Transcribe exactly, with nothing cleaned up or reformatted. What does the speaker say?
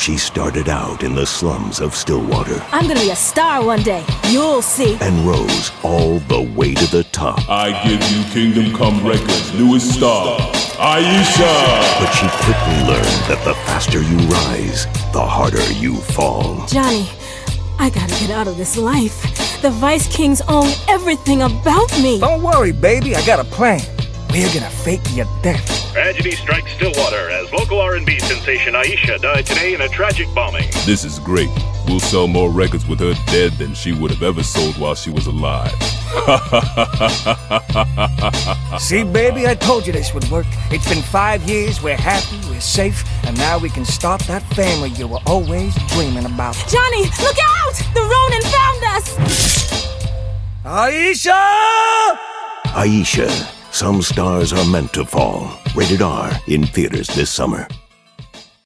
She started out in the slums of Stillwater. I'm gonna be a star one day. You'll see. And rose all the way to the top. I give you Kingdom Come Records' newest star, Aisha! But she quickly learned that the faster you rise, the harder you fall. Johnny, I gotta get out of this life. The Vice Kings own everything about me. Don't worry, baby. I got a plan. We're gonna fake your death. Tragedy strikes Stillwater as local R and B sensation Aisha died today in a tragic bombing. This is great. We'll sell more records with her dead than she would have ever sold while she was alive. See, baby, I told you this would work. It's been five years, we're happy, we're safe, and now we can start that family you were always dreaming about. Johnny, look out! The Ronin found us! Aisha! Aisha, Some Stars Are Meant to Fall. Rated R in theaters this summer.